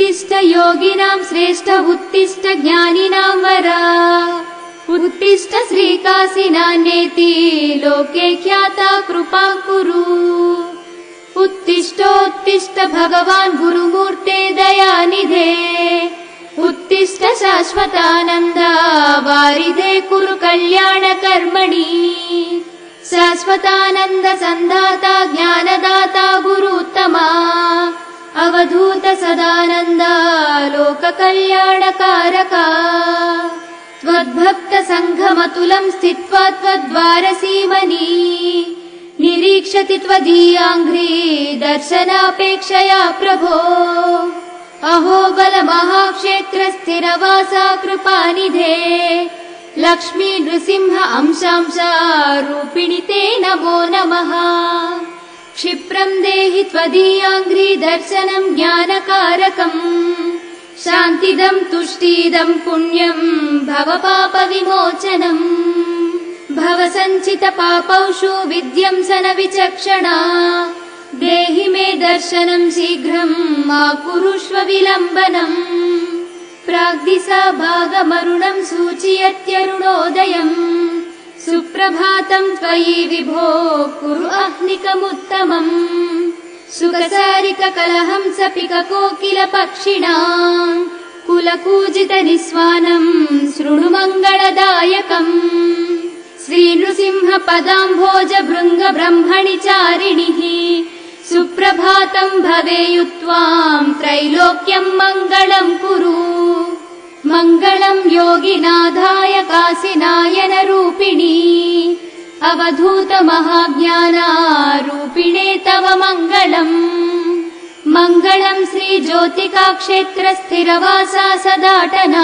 उत्तिष्ठ योगिनां श्रेष्ठ उत्तिष्ठ ज्ञानिनां वरा उत्तिष्ठ श्रीकाशिनान्येति लोके ख्याता कृपां कुरु उत्तिष्ठोत्तिष्ठ भगवान् गुरुमूर्ते दयानिधे उत्तिष्ठ शाश्वतानन्द वारिधे कुरु कल्याण कर्मणि शाश्वतानन्द सन्दाता ज्ञानदाता गुरुत्तमा अवधूत सदानन्द लोक कल्याणकारका त्वद्भक्त संघमतुलं स्थित्वा त्वद्वारसीमनि निरीक्षति त्वदीयाङ्घ्रि दर्शनापेक्षया प्रभो अहोबल महाक्षेत्र स्थिरवासा कृपानिधे लक्ष्मी नृसिंह अंशांशा रूपिणि ते नमो नमः क्षिप्रं देहि त्वदीयाङ्घ्रि दर्शनं ज्ञानकारकम् शान्तिदं तुष्टिदं पुण्यं भवपाप विमोचनम् भवसञ्चित पापौषु विद्यंसन विचक्षणा देहि मे दर्शनं शीघ्रं मा कुरुष्व विलम्बनम् प्राग्दिशा भागमरुणं सूचयत्यरुणोदयम् सुप्रभातं त्वयि विभो कुरु अह्निकमुत्तमम् सुखसारिककलहंस पिककोकिल पक्षिणां कुलकूजित निस्वानं शृणु मङ्गलदायकम् श्रीनृसिंह पदाम्भोज भृङ्ग ब्रह्मणि चारिणिः सुप्रभातं भवेयुत्वां त्रैलोक्यं मङ्गलं कुरु मङ्गलं योगिनाथाय काशिनायन रूपिणी अवधूत महाज्ञानारूपिणे तव मङ्गलम् मङ्गलं श्रीज्योतिकाक्षेत्र स्थिरवासा सदाटना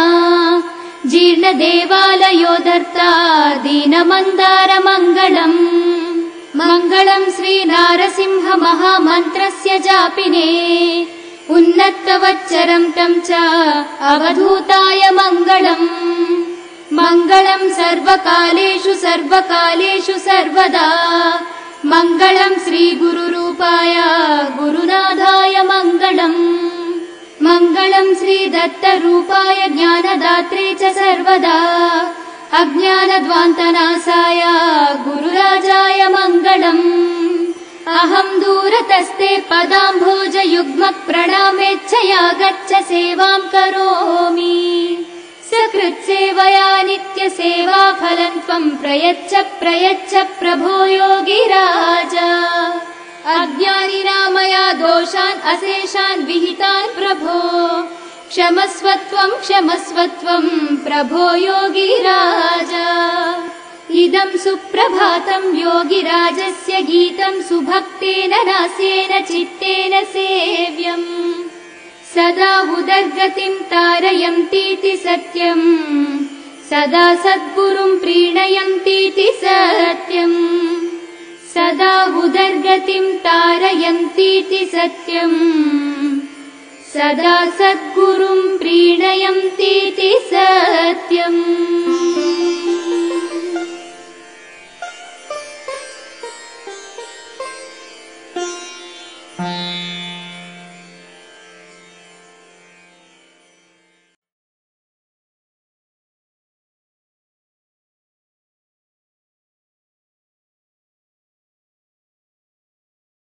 जीर्णदेवालयोधर्ता दीनमन्दार मङ्गलम् मङ्गलं श्रीनारसिंह महामन्त्रस्य जापिने उन्नत्तवच्चरं तं च अवधूताय मङ्गलम् मङ्गलं सर्वकालेषु सर्वकालेषु सर्वदा मङ्गलं श्रीगुरुरूपाय गुरुनाथाय मङ्गलम् मङ्गलं श्रीदत्तरूपाय ज्ञानदात्रे च सर्वदा अज्ञानध्वान्तनाशाय गुरुराजाय मङ्गलम् अहं दूरतस्ते पदाम्भोज युग्मः प्रणामेच्छया गच्छ सेवां करोमि सकृत्सेवया नित्यसेवा फलं त्वं प्रयच्छ प्रयच्छ प्रभो योगिराज अज्ञानिनामया दोषान् अशेषान् विहितान् प्रभो क्षमस्वत्वं प्रभो योगिराज इदं सुप्रभातं योगिराजस्य गीतं सुभक्तेन नासेन चित्तेन सेव्यम् सदा उदर्गतिं तारयन्तीति सत्यम् सदा सद्गुरुं प्रीणयन्तीति सत्यम् सदा उदर्गतिं तारयन्तीति सत्यम् सदा सद्गुरुं प्रीणयन्तीति सत्यम्।